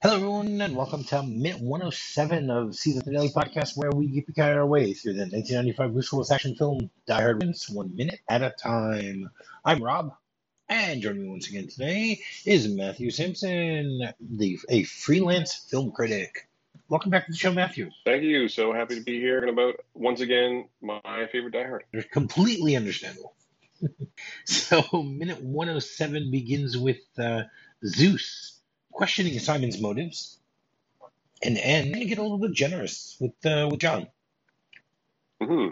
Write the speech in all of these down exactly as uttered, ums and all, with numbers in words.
Hello, everyone, and welcome to minute one oh seven of Season Finale Podcast, where we yippee our way through the nineteen ninety-five Bruce Willis action film Die Hard wins one minute at a time. I'm Rob, and joining me once again today is Matthew Simpson, the a freelance film critic. Welcome back to the show, Matthew. Thank you. So happy to be here and about, once again, my favorite Die Hard. They're completely understandable. So, minute one oh seven begins with uh, Zeus questioning Simon's motives, and and going to get a little bit generous with uh, with John. hmm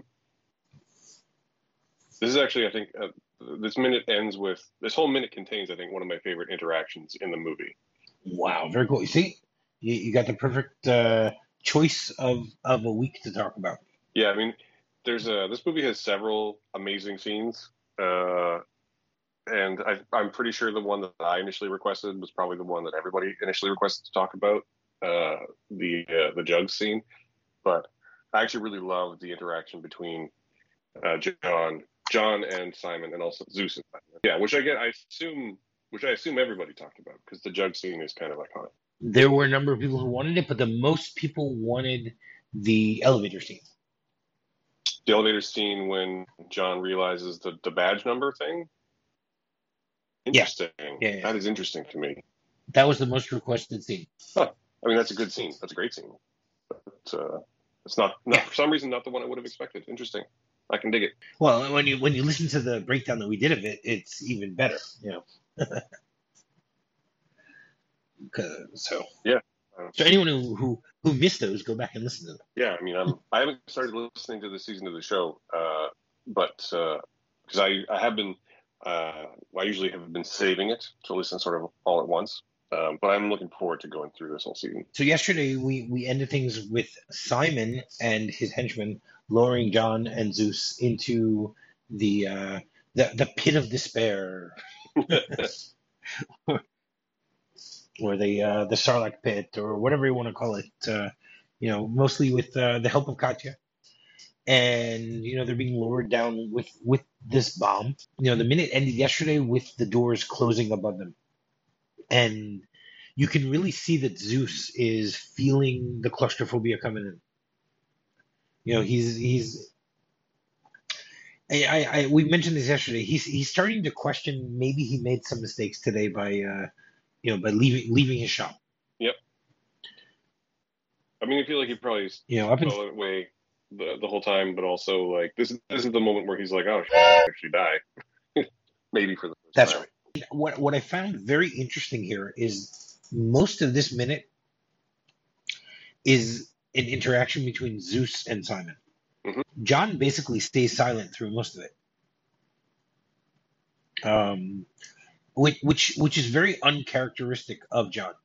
This is actually, I think, uh, this minute ends with, this whole minute contains, I think, one of my favorite interactions in the movie. Wow, very cool. You see, you, you got the perfect uh, choice of, of a week to talk about. Yeah, I mean, there's a, this movie has several amazing scenes, uh, and I, I'm pretty sure the one that I initially requested was probably the one that everybody initially requested to talk about, uh, the uh, the Jugs scene. But I actually really love the interaction between uh, John, John and Simon, and also Zeus and Simon. Yeah, which I get, I assume, which I assume everybody talked about, because the Jug scene is kind of iconic. There were a number of people who wanted it, but the most people wanted the elevator scene. The elevator scene when John realizes the, the badge number thing. Interesting. Yeah. Yeah, yeah. That is interesting to me. That was the most requested scene. Huh. I mean, that's a good scene. That's a great scene. But uh, it's not, not Yeah. for some reason, not the one I would have expected. Interesting. I can dig it. Well, when you when you listen to the breakdown that we did of it, it's even better. You know. 'Cause- so Yeah. Uh, so anyone who, who who missed those, go back and listen to them. yeah. I mean, I'm I haven't started listening to this season of the show, uh, but because uh, I I have been uh, I usually have been saving it to listen sort of all at once. Um, but I'm looking forward to going through this whole season. So yesterday we, we ended things with Simon and his henchmen lowering John and Zeus into the uh, the the pit of despair, or the uh, the Sarlacc pit, or whatever you want to call it. Uh, you know, mostly with uh, the help of Katya, and you know they're being lowered down with with this bomb. You know, the minute ended yesterday with the doors closing above them. And you can really see that Zeus is feeling the claustrophobia coming in. You know, he's he's. I, I, I we mentioned this yesterday. He's he's starting to question maybe he made some mistakes today by, uh, you know, by leaving leaving his shop. Yep. I mean, I feel like he probably You know, up in, fell away the the whole time, but also like this this is the moment where he's like, oh, shit, I actually die. Maybe for the first that's time. right. What what I found very interesting here is most of this minute is an interaction between Zeus and Simon. Mhm. John basically stays silent through most of it, um, which which which is very uncharacteristic of John.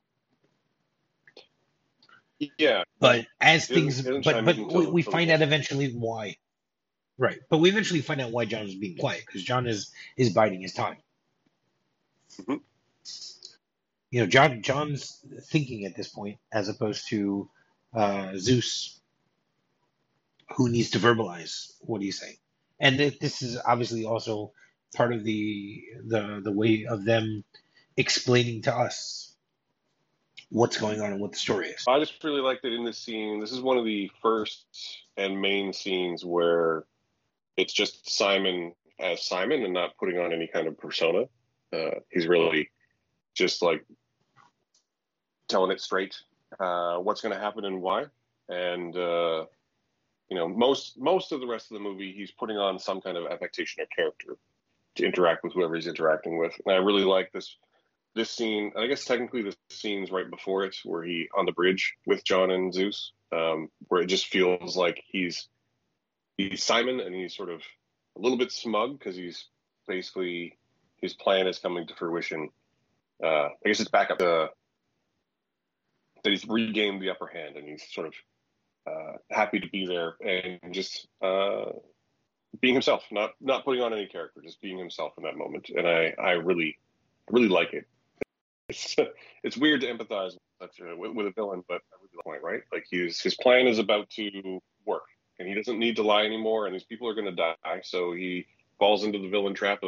Yeah, But as He doesn't- things, he doesn't but chime but in we, until- we until find the out end. eventually why. Right, but we eventually find out why John is being quiet, because John is is biding his time. Mhm. You know, John John's thinking at this point, as opposed to uh, Zeus, who needs to verbalize what he's saying. And th- this is obviously also part of the the the way of them explaining to us what's going on and what the story is. I just really like that in this scene. This is one of the first and main scenes where it's just Simon as Simon and not putting on any kind of persona. Uh, he's really just like telling it straight, uh, what's going to happen and why. And uh, you know, most most of the rest of the movie, he's putting on some kind of affectation or character to interact with whoever he's interacting with. And I really like this this scene. I guess technically the scene's right before it, where he on the bridge with John and Zeus, um, where it just feels like he's he's Simon and he's sort of a little bit smug because he's basically his plan is coming to fruition. Uh, I guess it's back up to that he's regained the upper hand and he's sort of uh, happy to be there and just uh, being himself, not not putting on any character, just being himself in that moment. And I, I really, really like it. It's, it's weird to empathize with, such a, with, with a villain, but I really like the point, right? Like he's, his plan is about to work and he doesn't need to lie anymore and these people are going to die. So he falls into the villain trap of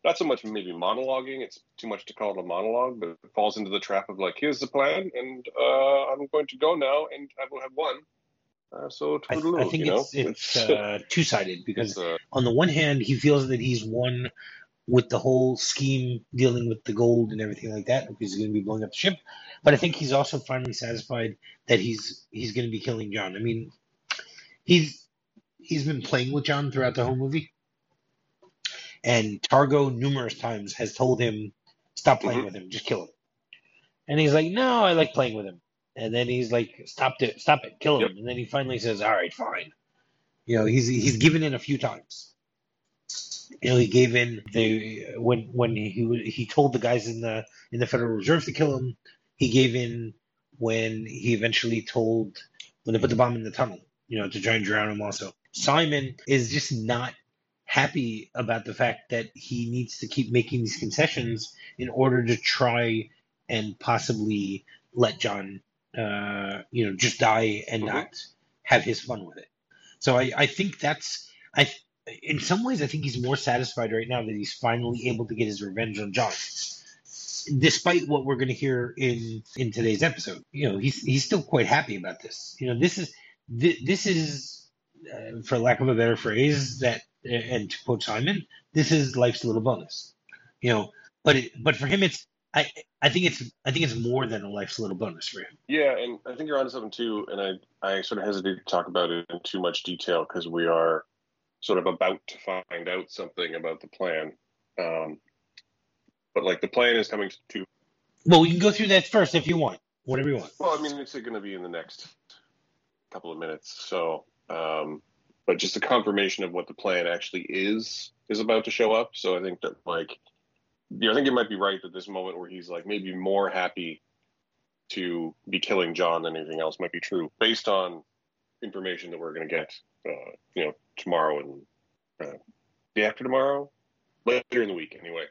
not so much maybe monologuing. It's too much to call it a monologue, but it falls into the trap of like, here's the plan, and uh, I'm going to go now, and I will have won. Uh, so I, th- toodaloo, I think you know? it's it's uh, two sided because uh, on the one hand he feels that he's won with the whole scheme dealing with the gold and everything like that because he's going to be blowing up the ship, but I think he's also finally satisfied that he's he's going to be killing John. I mean, he's he's been playing with John throughout the whole movie, and Targo numerous times has told him, "Stop playing mhm. with him, just kill him." And he's like, "No, I like playing with him." And then he's like, "Stop it, stop it, kill Yep. him." And then he finally says, "All right, fine." You know, he's he's given in a few times. You know, he gave in the when when he he told the guys in the in the Federal Reserve to kill him. He gave in when he eventually told when they put the bomb in the tunnel. You know, to try and drown him. Also, Simon is just not happy about the fact that he needs to keep making these concessions in order to try and possibly let John, uh, you know, just die and Mhm. not have his fun with it. So I, I think that's I in some ways I think he's more satisfied right now that he's finally able to get his revenge on John, despite what we're going to hear in in today's episode. You know, he's he's still quite happy about this. You know, this is thi- this is uh, for lack of a better phrase that and to quote Simon, this is life's little bonus. You know, but it, but for him it's I I think it's I think it's more than a life's little bonus for him. Yeah, and I think you're onto something too. And I, I sort of hesitate to talk about it in too much detail because we are sort of about to find out something about the plan. Um, but like the plan is coming to. Well, we can go through that first if you want, whatever you want. Well, I mean, it's going to be in the next couple of minutes. So, um, but just a confirmation of what the plan actually is is about to show up. So I think that like, you know, I think it might be right that this moment where he's like maybe more happy to be killing John than anything else might be true based on information that we're going to get, uh, you know, tomorrow and uh, day after tomorrow, later in the week anyway.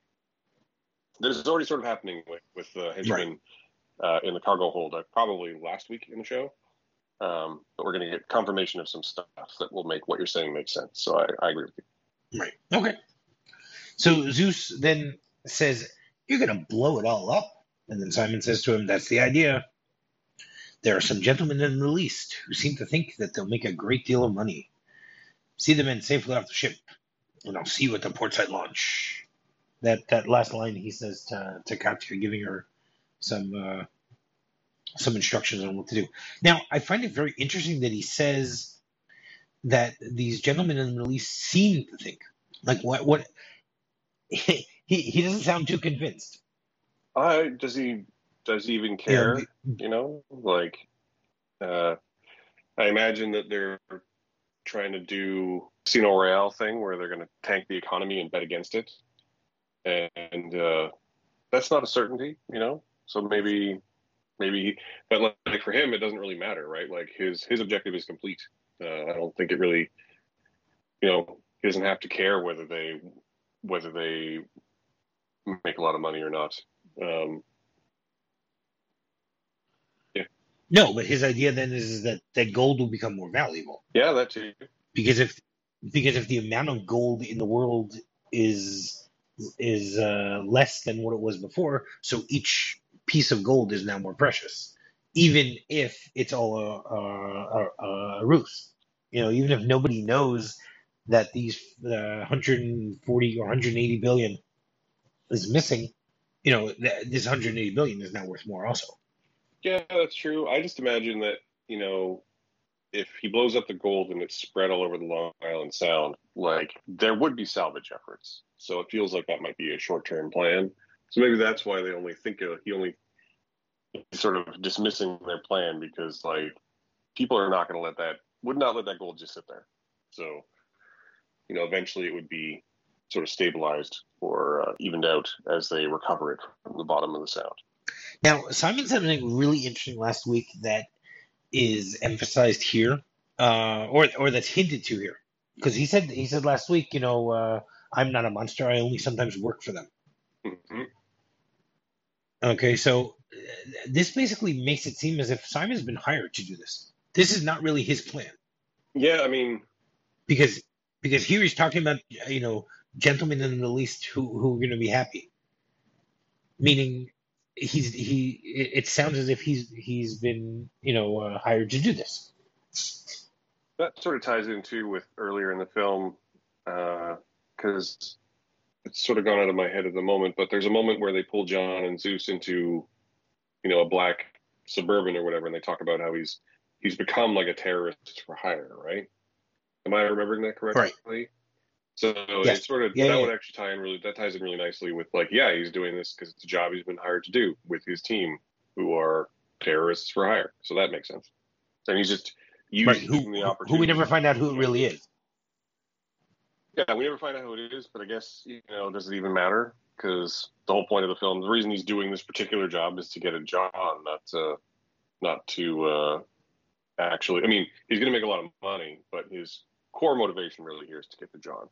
This is already sort of happening with, with uh, henchmen right. uh, in the cargo hold, uh, probably last week in the show. Um, but we're going to get confirmation of some stuff that will make what you're saying make sense. So I, I agree with you. Right. Okay. So Zeus then says, "You're going to blow it all up." And then Simon says to him, "That's the idea. There are some gentlemen in the Middle East who seem to think that they'll make a great deal of money. See the men safely off the ship, and I'll see you at the portside launch." That that last line he says to, to Katya, giving her some uh, some instructions on what to do. Now, I find it very interesting that he says that these gentlemen in the Middle East seem to think. Like, what? What? he he doesn't sound too convinced. Uh, does he? Does he even care? Yeah. You know, like, uh, I imagine that they're trying to do Casino Royale thing where they're going to tank the economy and bet against it, and uh, that's not a certainty, you know. So maybe, maybe, but like, like for him, it doesn't really matter, right? Like his his objective is complete. Uh, I don't think it really, you know, he doesn't have to care whether they whether they make a lot of money or not. Um, yeah. No, but his idea then is, is that that gold will become more valuable. Yeah, that too. Because if because if the amount of gold in the world is is uh, less than what it was before, so each piece of gold is now more precious, even if it's all a, a, a, a ruse. You know, even if nobody knows that these uh, one hundred forty or one hundred eighty billion is missing, you know, th- this one hundred eighty billion is now worth more also. Yeah, that's true. I just imagine that, you know, if he blows up the gold and it's spread all over the Long Island Sound, like there would be salvage efforts. So it feels like that might be a short-term plan. So maybe that's why they only think of, he only sort of dismissing their plan because like people are not going to let that, would not let that gold just sit there. So, you know, eventually it would be sort of stabilized or uh, evened out as they recover it from the bottom of the Sound. Now, Simon said something really interesting last week that is emphasized here, uh, or or that's hinted to here, because he said he said last week, you know, uh, I'm not a monster. I only sometimes work for them. Mm-hmm. Okay, so uh, this basically makes it seem as if Simon's been hired to do this. This is not really his plan. Yeah, I mean, because because here he's talking about, you know, gentlemen in the least who who are going to be happy. Meaning, he's he. It, it sounds as if he's he's been you know uh, hired to do this. That sort of ties in too with earlier in the film, because uh, it's sort of gone out of my head at the moment. But there's a moment where they pull John and Zeus into, you know, a black Suburban or whatever, and they talk about how he's he's become like a terrorist for hire, right? Am I remembering that correctly? Right. So yes. it sort of yeah, that yeah. would actually tie in really that ties in really nicely with like yeah he's doing this because it's a job he's been hired to do with his team who are terrorists for hire. So that makes sense. And he's just using right. who, the who opportunity. who we never find out who it really is. Yeah, we never find out who it is, but I guess you know does it even matter? Because the whole point of the film, the reason he's doing this particular job is to get a job, not to, not to uh, actually. I mean, he's going to make a lot of money, but his core motivation really here is to get the job.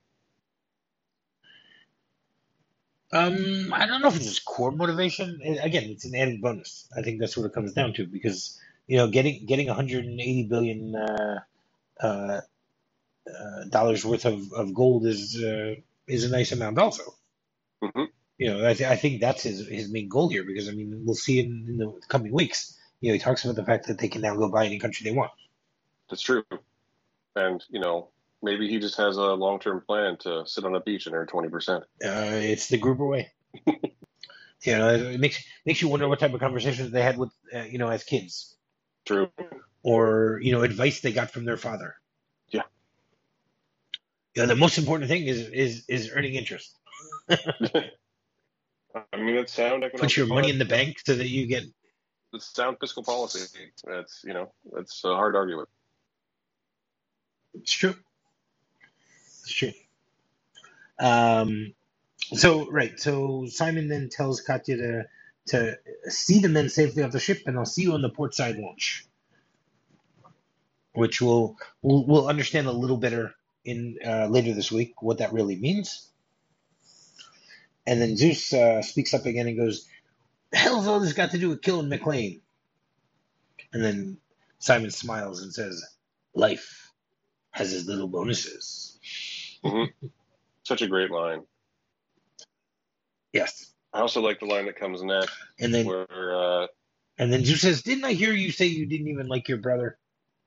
Um, I don't know if it's his core motivation. Again, it's an added bonus. I think that's what it comes down to because you know getting getting one hundred eighty billion uh, uh, uh, dollars worth of, of gold is uh, is a nice amount also. Mm-hmm. You know, I, th- I think that's his his main goal here because I mean we'll see in, in the coming weeks. You know, he talks about the fact that they can now go buy any country they want. That's true, and you know maybe he just has a long term plan to sit on a beach and earn twenty percent. Uh, it's the Gruber way. You know, it makes makes you wonder what type of conversations they had with uh, you know as kids. True. Or you know advice they got from their father. Yeah. You know, the most important thing is is is earning interest. I mean, it's sound economic. Put your money in the bank so that you get. It's sound fiscal policy. That's you know that's uh, hard to argue with. It's true. It's true. Um. So right. So Simon then tells Katya to to see the men safely off the ship, and I'll see you on the port side launch, which we'll we'll, we'll understand a little better in uh, later this week what that really means. And then Zeus uh, speaks up again and goes, "The hell's all this got to do with killing McLean?" And then Simon smiles and says, "Life has its little bonuses." Mm-hmm. Such a great line. Yes. I also like the line that comes next. And then, where, uh, and then Zeus says, "Didn't I hear you say you didn't even like your brother?"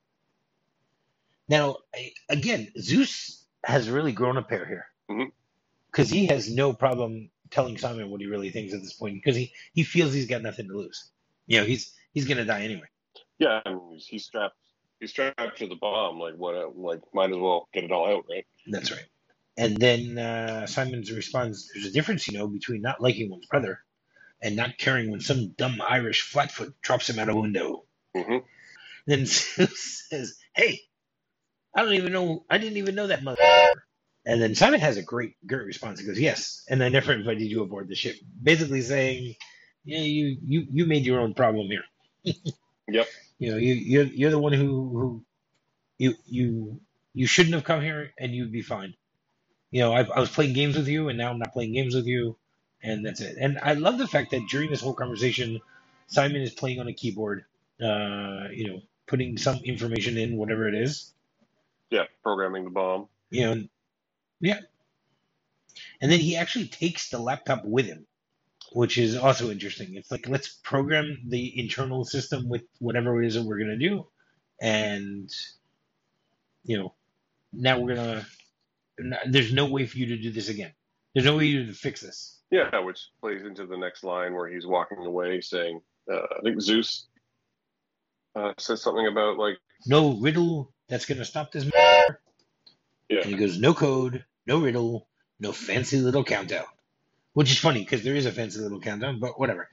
Now, again, Zeus has really grown a pair here. Because mm-hmm. he has no problem telling Simon what he really thinks at this point because he, he feels he's got nothing to lose. You know, he's he's going to die anyway. Yeah, and he's strapped he's strapped to the bomb. Like, what? Like, might as well get it all out, right? That's right. And then uh, Simon's responds, "There's a difference, you know, between not liking one's brother and not caring when some dumb Irish flatfoot drops him out a window." Mm-hmm. Then Zeus says, "Hey, I don't even know. I didn't even know that mother." And then Simon has a great, great response. He goes, "Yes, and I never invited you aboard the ship." Basically saying, "Yeah, you, you, you made your own problem here." Yep. You know, you, you're, you're the one who, who, you, you, you shouldn't have come here, and you'd be fine. You know, I, I was playing games with you, and now I'm not playing games with you, and that's it. And I love the fact that during this whole conversation, Simon is playing on a keyboard. Uh, you know, putting some information in, whatever it is. Yeah, programming the bomb. You know. Yeah. And then he actually takes the laptop with him, which is also interesting. It's like, let's program the internal system with whatever it is that we're going to do. And, you know, now we're going to, there's no way for you to do this again. There's no way for you to fix this. Yeah, which plays into the next line where he's walking away saying, uh, I think Zeus uh, says something about like, no riddle that's going to stop this. Yeah. And he goes, no code, no riddle, no fancy little countdown. Which is funny because there is a fancy little countdown, but whatever.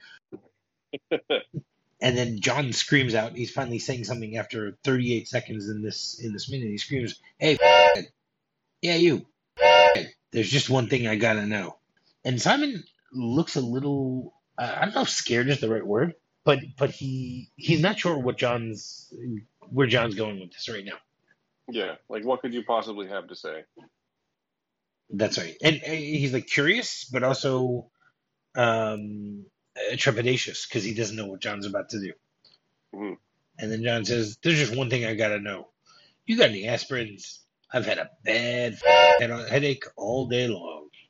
And then John screams out. He's finally saying something after thirty-eight seconds in this in this minute. He screams, "Hey, yeah, you. There's just one thing I gotta know." And Simon looks a little. Uh, I don't know if scared is the right word, but but he he's not sure what John's where John's going with this right now. Yeah, like what could you possibly have to say? That's right. And, and he's like curious, but also um, trepidatious because he doesn't know what John's about to do. Mm-hmm. And then John says, "There's just one thing I gotta know. You got any aspirins? I've had a bad headache all day long."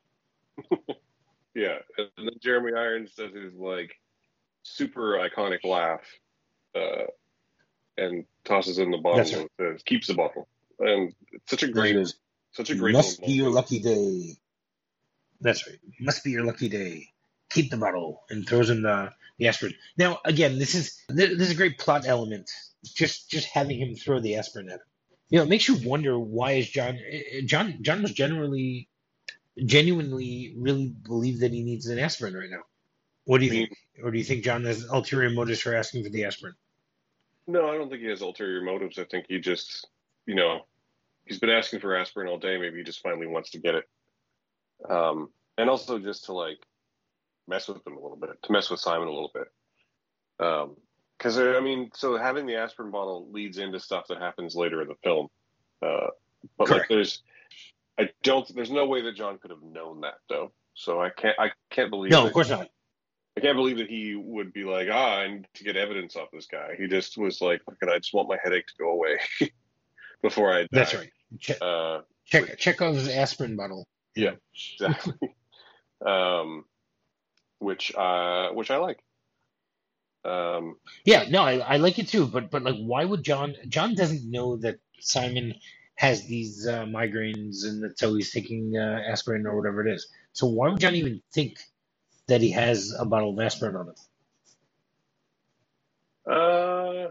Yeah, and then Jeremy Irons does his like super iconic laugh, uh, and tosses in the That's bottle. right. And says, keeps the bottle, and it's such a There it great, is. such a great little Must be your moment. lucky day. That's right. Must be your lucky day. Keep the bottle and throws in the, the aspirin. Now, again, this is this is a great plot element. Just just having him throw the aspirin at him. You know, it makes you wonder why is John John John was generally genuinely really believe that he needs an aspirin right now. What do you I mean, think? Or do you think John has ulterior motives for asking for the aspirin? no, I don't think he has ulterior motives. I think he just, you know, he's been asking for aspirin all day. Maybe he just finally wants to get it. Um, and also just to like mess with him a little bit, to mess with Simon a little bit. Um, because I mean, so having the aspirin bottle leads into stuff that happens later in the film. Uh, but like, Correct. there's, I don't, there's no way that John could have known that though. So I can't, I can't believe No, of that. course not. I can't believe that he would be like, ah, I need to get evidence off this guy. He just was like, look, I just want my headache to go away before I That's die. right. Check Uh, check which, Chekhov's aspirin bottle. yeah, exactly. um, which, uh, which I like. Um, Yeah, no, I, I like it too, but but like, why would John? John doesn't know that Simon has these uh, migraines, and that's how he's taking uh, aspirin or whatever it is. So why would John even think that he has a bottle of aspirin on him? uh,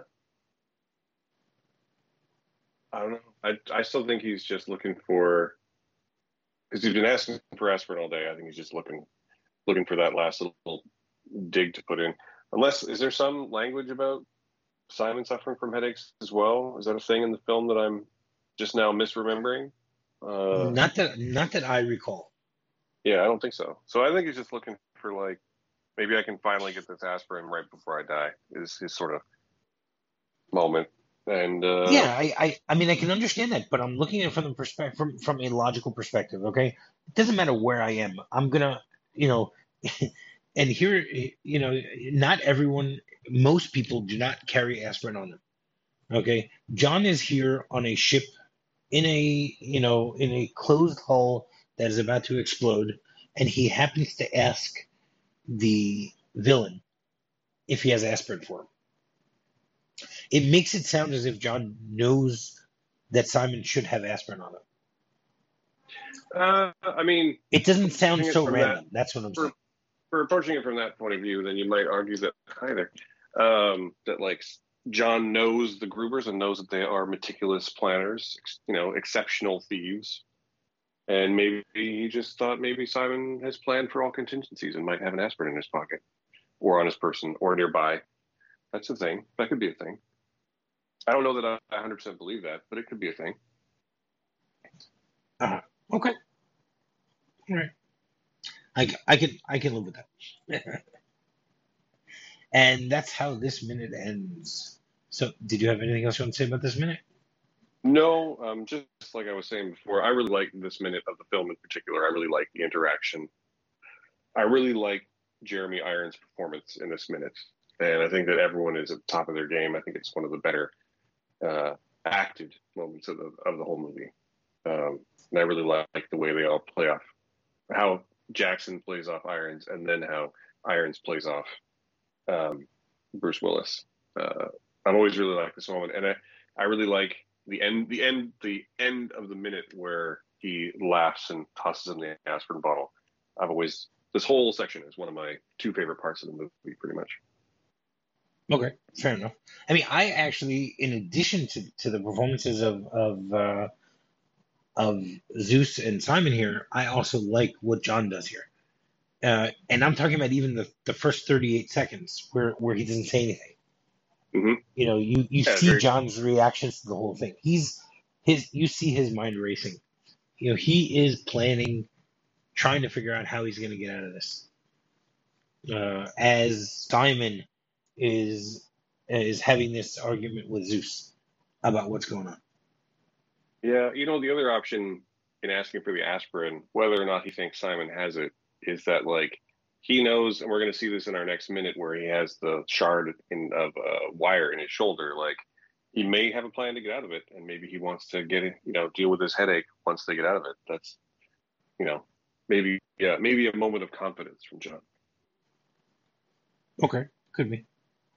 I don't know. I, I still think he's just looking for, because he's been asking for aspirin all day. I think he's just looking, looking for that last little dig to put in. Unless, is there some language about Simon suffering from headaches as well? Is that a thing in the film that I'm just now misremembering? Uh, Not that not that I recall. yeah, I don't think so. So I think he's just looking for like, maybe I can finally get this aspirin right before I die. Is his sort of moment. And uh, Yeah, I, I, I mean, I can understand that, but I'm looking at it from the perspective from from a logical perspective. Okay, it doesn't matter where I am. I'm gonna, you know, and here, you know, not everyone, most people do not carry aspirin on them. Okay, John is here on a ship in a, you know, in a closed hull that is about to explode, and he happens to ask the villain if he has aspirin for him. It makes it sound as if John knows that Simon should have aspirin on him. uh, I mean, It doesn't sound approaching it so from that random. That's what I'm for, saying. for approaching it from that point of view, then you might argue that either um, that like John knows the Grubers and knows that they are meticulous planners, you know, exceptional thieves. And maybe he just thought maybe Simon has planned for all contingencies and might have an aspirin in his pocket or on his person or nearby. That's a thing. That could be a thing. I don't know that I one hundred percent believe that, but it could be a thing. Uh-huh. Okay. All right. I, I can I can live with that. And that's how this minute ends. So, did you have anything else you want to say about this minute? No, um, just like I was saying before, I really like this minute of the film in particular. I really like the interaction. I really like Jeremy Irons' performance in this minute. And I think that everyone is at the top of their game. I think it's one of the better uh, acted moments of the, of the whole movie. Um, and I really like the way they all play off, how Jackson plays off Irons, and then how Irons plays off um, Bruce Willis. Uh, I've always really liked this moment, and I, I really like the end, the end, the end of the minute where he laughs and tosses in the aspirin bottle. I've always this whole section is one of my two favorite parts of the movie, pretty much. Okay, fair enough. I mean, I actually, in addition to, to the performances of of uh, of Zeus and Simon here, I also like what John does here. Uh, and I'm talking about even the, the first thirty-eight seconds where, where he doesn't say anything. Mm-hmm. You know, you, you Yeah, see very, John's reactions to the whole thing. He's his you see his mind racing. You know, he is planning, trying to figure out how he's going to get out of this. Uh, as Simon is is having this argument with Zeus about what's going on. yeah, you know, the other option in asking for the aspirin, whether or not he thinks Simon has it, is that like he knows, and we're going to see this in our next minute where he has the shard in, of uh, wire in his shoulder. Like he may have a plan to get out of it, and maybe he wants to get it, you know, deal with his headache once they get out of it. That's, you know, Maybe, yeah, maybe a moment of confidence from John. Okay, could be.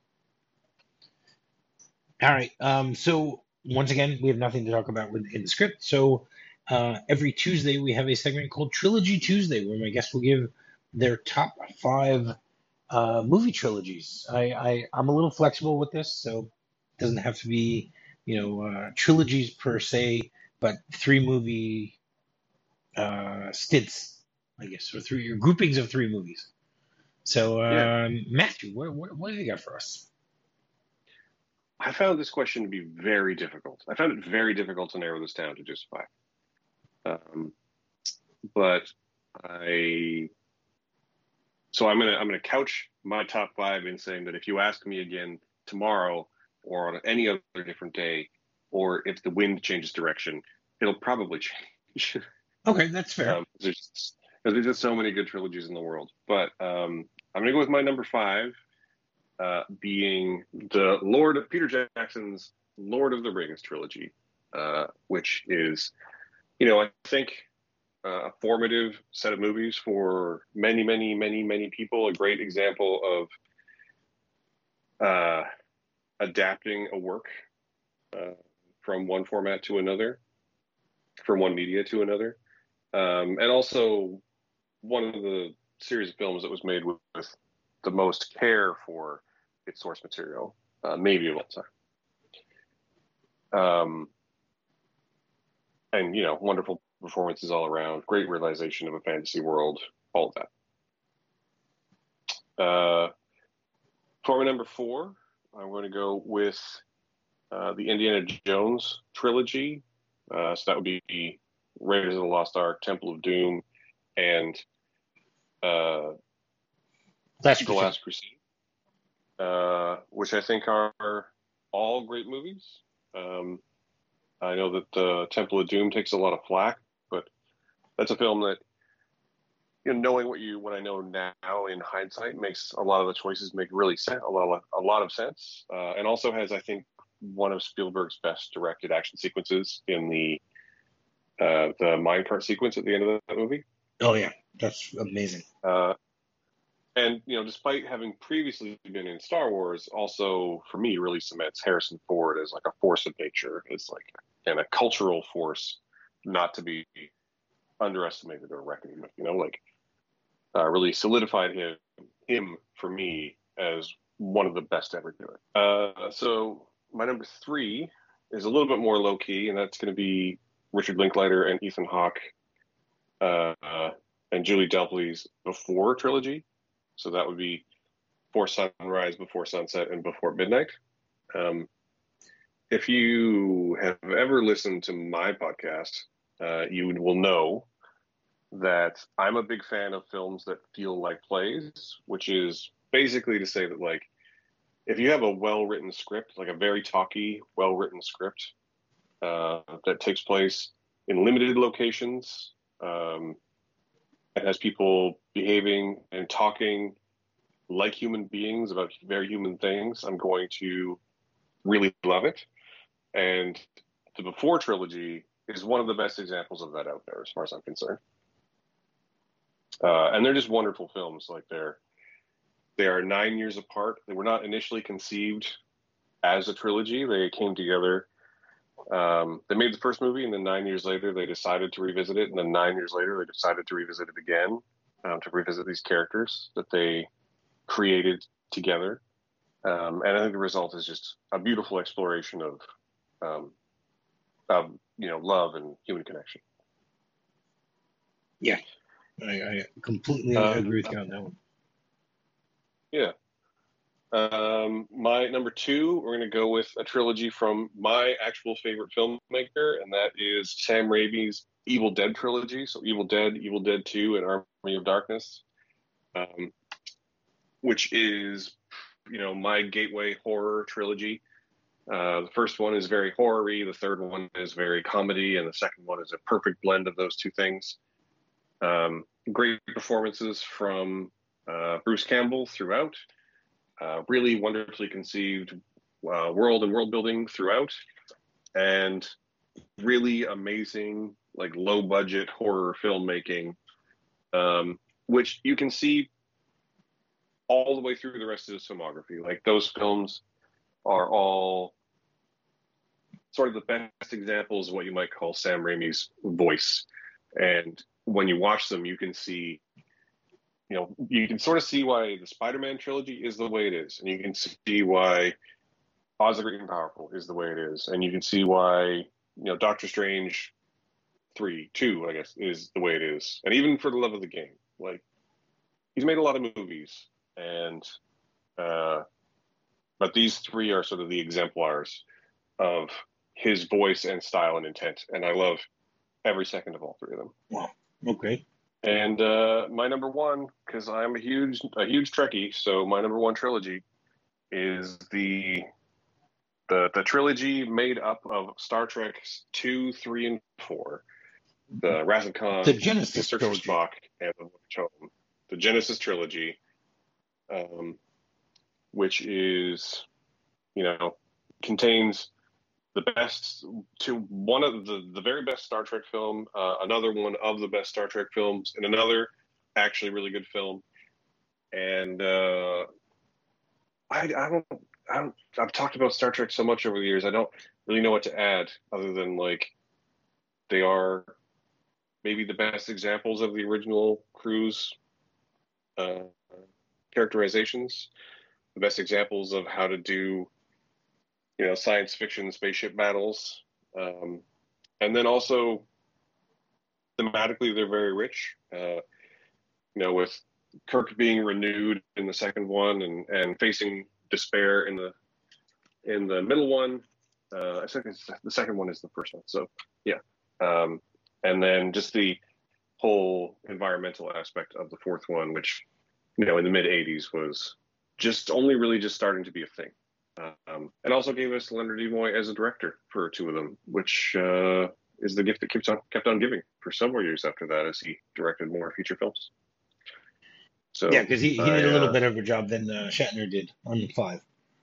All right. Um, so once again, we have nothing to talk about with, in the script. So uh, every Tuesday we have a segment called Trilogy Tuesday, where my guests will give their top five uh, movie trilogies. I, I I'm a little flexible with this, so it doesn't have to be you know uh, trilogies per se, but three movie uh, stints, I guess, or three or groupings of three movies. So Yeah, um, Matthew, what, what what have you got for us? I found this question to be very difficult. I found it very difficult to narrow this down to just five. Um, but I so I'm gonna I'm gonna couch my top five in saying that if you ask me again tomorrow or on any other different day, or if the wind changes direction, it'll probably change. Okay, that's fair. um, there's just, there's just so many good trilogies in the world. But um, I'm gonna go with my number five, uh, being the Lord of Peter Jackson's Lord of the Rings trilogy, uh, which is, you know, I think uh, a formative set of movies for many, many, many, many people. A great example of uh, adapting a work uh, from one format to another, from one media to another, um, and also one of the series of films that was made with, with the most care for its source material, uh, maybe of all time. Um, and you know, wonderful performances all around, great realization of a fantasy world, all of that. Uh, for my number four, I'm going to go with uh, the Indiana Jones trilogy. Uh, so that would be Raiders of the Lost Ark, Temple of Doom, and uh, Last The Crusade. Last Crusade, uh, which I think are all great movies. Um, I know that the Temple of Doom takes a lot of flack, but that's a film that, you know, knowing what you what I know now in hindsight makes a lot of the choices make really sense, a lot of, a lot of sense, uh, and also has, I think, one of Spielberg's best directed action sequences in the uh, the minecart sequence at the end of that movie. Oh yeah, that's amazing. Uh, and you know, despite having previously been in Star Wars, also for me really cements Harrison Ford as like a force of nature, as like and a cultural force not to be underestimated or reckoned with. You know, like uh, really solidified him him for me as one of the best to ever do it. Uh, so my number three is a little bit more low key, and that's going to be Richard Linklater and Ethan Hawke uh, uh, and Julie Delpy's Before trilogy. So that would be Before Sunrise, Before Sunset, and Before Midnight. Um, if you have ever listened to my podcast, uh, you will know that I'm a big fan of films that feel like plays, which is basically to say that, like, if you have a well-written script, like a very talky, well-written script uh, that takes place in limited locations, um, and has people behaving and talking like human beings about very human things, I'm going to really love it. And the Before trilogy is one of the best examples of that out there, as far as I'm concerned. Uh, and they're just wonderful films. Like they're they are nine years apart. They were not initially conceived as a trilogy. They came together. Um, they made the first movie, and then nine years later, they decided to revisit it. And then nine years later, they decided to revisit it again, um, to revisit these characters that they created together. Um, and I think the result is just a beautiful exploration of, um, of you know, love and human connection. Yeah, I, I completely Uh, agree with you on that one. yeah. Um, my number two, we're going to go with a trilogy from my actual favorite filmmaker, and that is Sam Raimi's Evil Dead trilogy. So Evil Dead, Evil Dead two, and Army of Darkness, um, which is, you know, my gateway horror trilogy. Uh, the first one is very horror-y, the third one is very comedy, and the second one is a perfect blend of those two things. Um, great performances from uh, Bruce Campbell throughout. Uh, really wonderfully conceived uh, world and world building throughout, and really amazing, like low budget horror filmmaking um, which you can see all the way through the rest of his filmography. Like those films are all sort of the best examples of what you might call Sam Raimi's voice. And when you watch them, you can see, you know, you can sort of see why the Spider-Man trilogy is the way it is. And you can see why Oz the Great and Powerful is the way it is. And you can see why, you know, Doctor Strange three, two, I guess, is the way it is. And even For the Love of the Game, like, he's made a lot of movies. And, uh, but these three are sort of the exemplars of his voice and style and intent. And I love every second of all three of them. Wow. Okay. And uh, my number one, because I'm a huge a huge Trekkie, so my number one trilogy is the the the trilogy made up of Star Trek two, three, and four. The Wrath of Khan, The Genesis Search trilogy. for Spock, and The Voyage Home. The Genesis trilogy, um, which is, you know, contains the best to one of the, the very best Star Trek film, uh, another one of the best Star Trek films, and another actually really good film. And uh, I, I don't, I don't, I've talked about Star Trek so much over the years. I don't really know what to add other than like they are maybe the best examples of the original crew's uh, characterizations, the best examples of how to do, you know, science fiction spaceship battles. Um, and then also thematically, they're very rich, uh, you know, with Kirk being renewed in the second one and, and facing despair in the, in the middle one. Uh, I think the second one is the first one. So yeah. Um, and then just the whole environmental aspect of the fourth one, which, you know, in the mid eighties was just only really just starting to be a thing. Um, and also gave us Leonard Nimoy as a director for two of them, which uh, is the gift that keeps on kept on giving for several years after that, as he directed more feature films. So Yeah, because he, he did I, a little uh, better of a job than uh, Shatner did on five.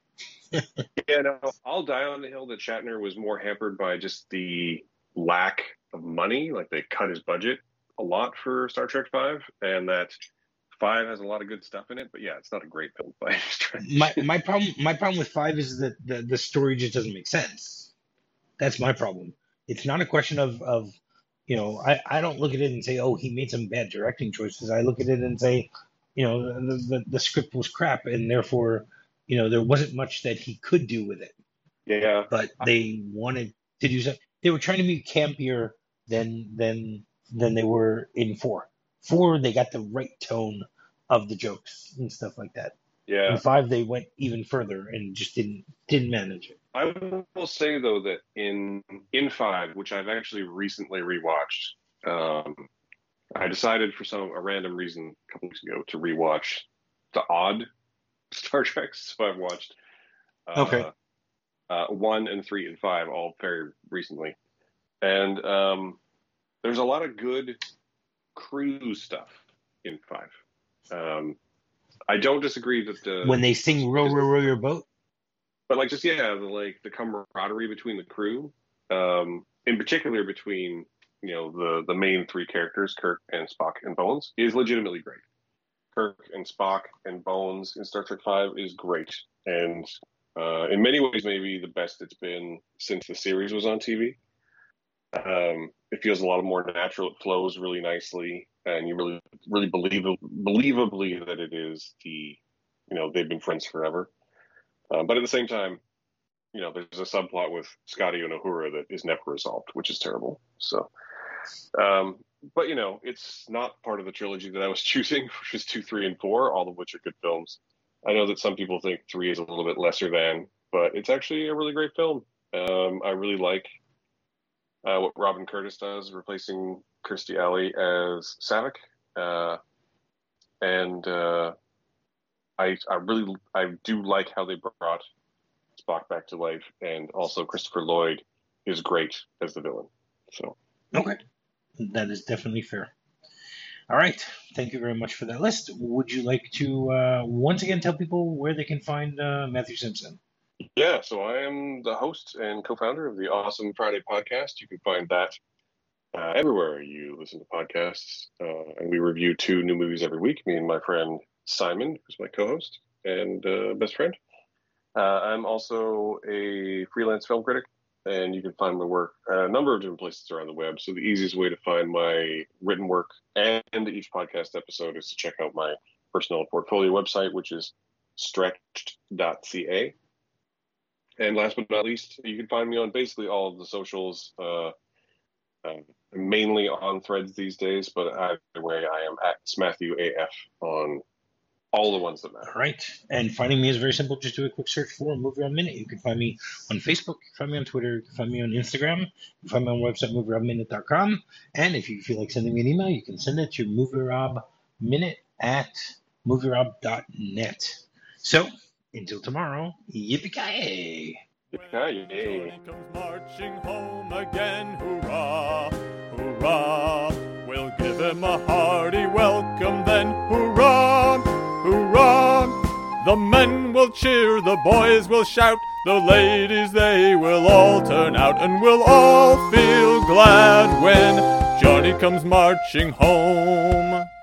yeah, no, I'll die on the hill that Shatner was more hampered by just the lack of money. Like they cut his budget a lot for Star Trek Five, and that Five has a lot of good stuff in it. But yeah, it's not a great film by any stretch. My my problem my problem with five is that the, the story just doesn't make sense. That's my problem. It's not a question of of you know I, I don't look at it and say, oh, he made some bad directing choices. I look at it and say, you know, the, the, the script was crap, and therefore, you know, there wasn't much that he could do with it. Yeah, But they wanted to do something. They were trying to be campier than than than they were in four. Four, they got the right tone of the jokes and stuff like that. yeah. In five, they went even further and just didn't didn't manage it. I will say though that in in Five, which I've actually recently rewatched, um, I decided for some a random reason a couple weeks ago to rewatch the odd Star Treks. So I've watched uh, Okay. uh, one and three and five all very recently, and um, there's a lot of good crew stuff in Five. Um, I don't disagree that the When they sing "Row, row, row your boat." but like just yeah, the, like the camaraderie between the crew, um, in particular between you know the the main three characters, Kirk and Spock and Bones, is legitimately great. Kirk and Spock and Bones in Star Trek Five is great, and uh, in many ways maybe the best it's been since the series was on T V. Um, it feels a lot more natural. It flows really nicely, and you really really believe believably that it is the you know they've been friends forever. Um, but at the same time, you know, there's a subplot with Scotty and Uhura that is never resolved, which is terrible. So, um, but you know, it's not part of the trilogy that I was choosing, which is two, three, and four, all of which are good films. I know that some people think three is a little bit lesser than, but it's actually a really great film. Um, I really like uh, what Robin Curtis does, replacing Kirstie Alley as Saavik, uh, and uh, I, I really, I do like how they brought Spock back to life, and also Christopher Lloyd is great as the villain. So Okay, that is definitely fair. All right, thank you very much for that list. Would you like to uh, once again tell people where they can find uh, Matthew Simpson? yeah, so I am the host and co-founder of the Awesome Friday podcast. You can find that uh, everywhere you listen to podcasts. Uh, and we review two new movies every week, me and my friend Simon, who's my co-host and uh, best friend. Uh, I'm also a freelance film critic, and you can find my work at a number of different places around the web. So the easiest way to find my written work and each podcast episode is to check out my personal portfolio website, which is stretched dot c a. And last but not least, you can find me on basically all of the socials, uh, uh, mainly on Threads these days, but either way, I am at Matthew A F on all the ones that matter. All right. And finding me is very simple. Just do a quick search for Movie Rob Minute. You can find me on Facebook. You can find me on Twitter. You can find me on Instagram. You can find me on my website, movie rob minute dot com. And if you feel like sending me an email, you can send it to movierobminute at movierob dot net. So, until tomorrow, yippee-ki-yay! Yippee-ki-yay! Johnny comes marching home again, hurrah, hurrah. We'll give him a hearty welcome then, hurrah, hurrah. The men will cheer, the boys will shout, the ladies they will all turn out, and we'll all feel glad when Johnny comes marching home.